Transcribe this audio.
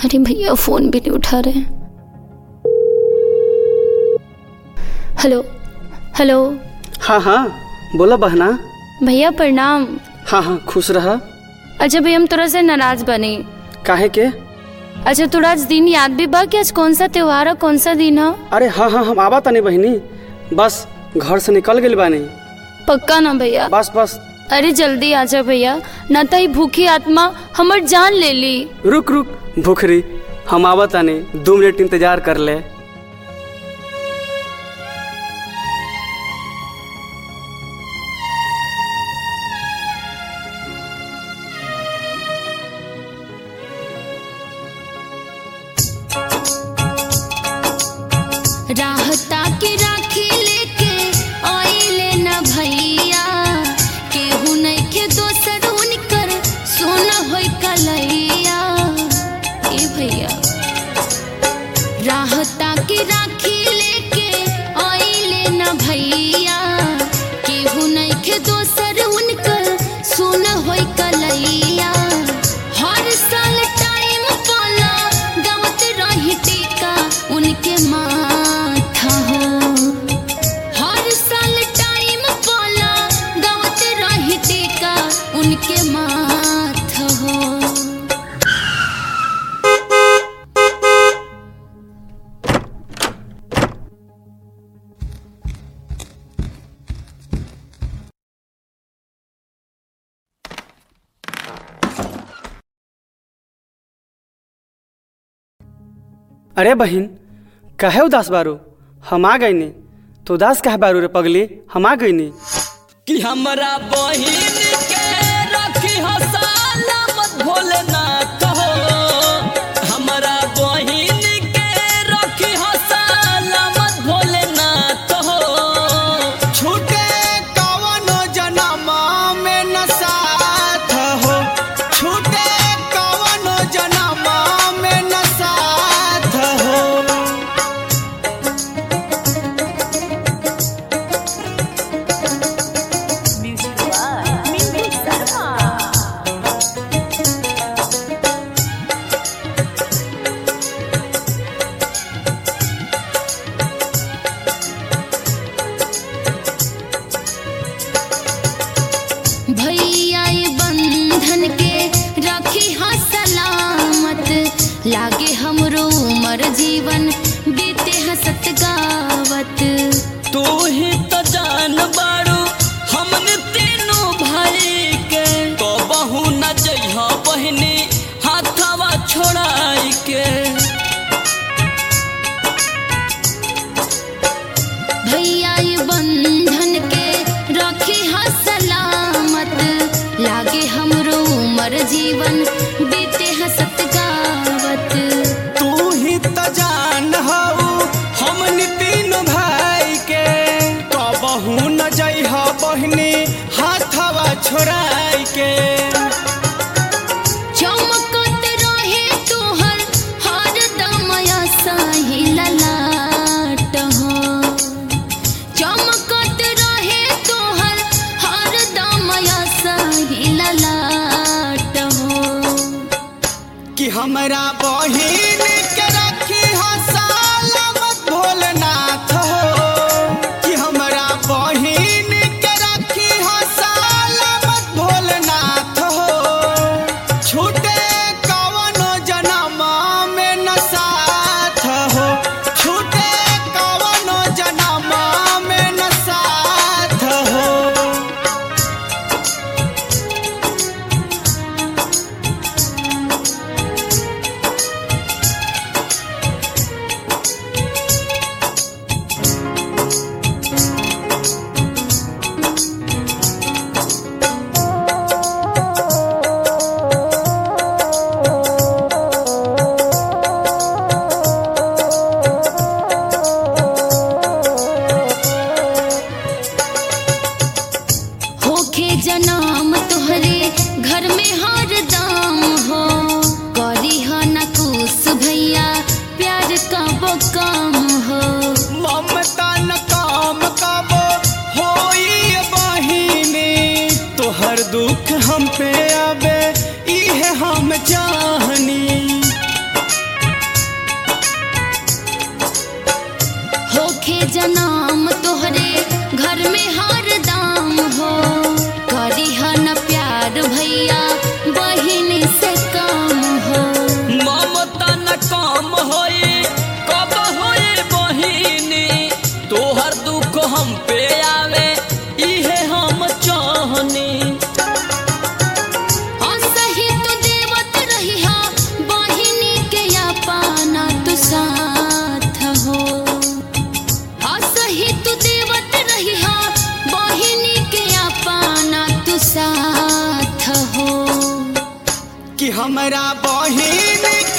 अरे भैया फोन भी नहीं उठा रहे। Hello hello. हाँ हाँ बोला बहना। भैया प्रणाम। हाँ हाँ खुश रहा। अच्छा भैया हम तोरा से नाराज बनी। काहे के? अच्छा थोड़ा आज दिन याद भी बा कि आज कौन सा त्योहार है, कौन सा दिन है? अरे हाँ हाँ हम आवा तनी बहनी, बस घर से निकल गए बानी। पक्का ना भैया? बस बस। अरे जल्दी आ जा भैया, न तो भूखी आत्मा हमर जान ले ली। रुक रुक भूखरी, हम आवा तनी, 2 मिनट इंतजार कर ले। राहता के राखी लेके आइले न भैया, केहू नहीं के दोसर उनकर सोना होई कलैया। ए भैया राहता के राखी लेके आइले न भैया, केहू नहीं के दोसर उनकर सोना होई कलैया। हर साल टाइम पाला गावत रही टीका उनके माथा हो, हर साल टाइम पाला गावत रही टीका उनके माथा हो। अरे बहन काहे उदास बारू? हम आ गईनी। तो उदास काहे बारू रे पगली? हम आ गईनी। कि हमरा बहिन के रखी हो सलामत भोलेनाथ हो, हमरा बहिन के रखी हो सलामत भोलेनाथ हो। छूटे कवनो जनम में न साथ हो, छूटे कवनो जनम में न साथ हो। भैया ये बंधन के राखी हा सलामत, लागे हमरो उमर जीवन बीते हसत गावत। तू ही तो जान बारू हमने तीनों भाई के, तो बहू न जइहा बहिनी हाथवा छोड़ाई के। भैया ये बंधन के राखी हा सलामत, लागे हमरो उमर जीवन बीते हसत गावत। तू ही तो जान हो हमनी तीनों भाई के, कबहू न जइह बहिनी हाथवा छोड़ाई के। चमकत रहे तोहर हरदम सही ललाट हो, चमकत रहे तोहर हरदम सही ललाट हो। कि हमरा बहिन के रखी हो सलामत भोलेनाथ हो, कि हमरा बहिन के रखी हो सलामत भोलेनाथ हो। छूटे कवनो जनम में न साथ हो, छूटे कवनो जनम में न साथ हो। होखे जन्म तोहरे घर में हरदम हो, करी ह न कुछ भैया प्यार कबो कम हो। ममता न काम कबो होई बहिनी, तोहर दुख हम पे आवे इहे हम चाहनी। हमरा बहिन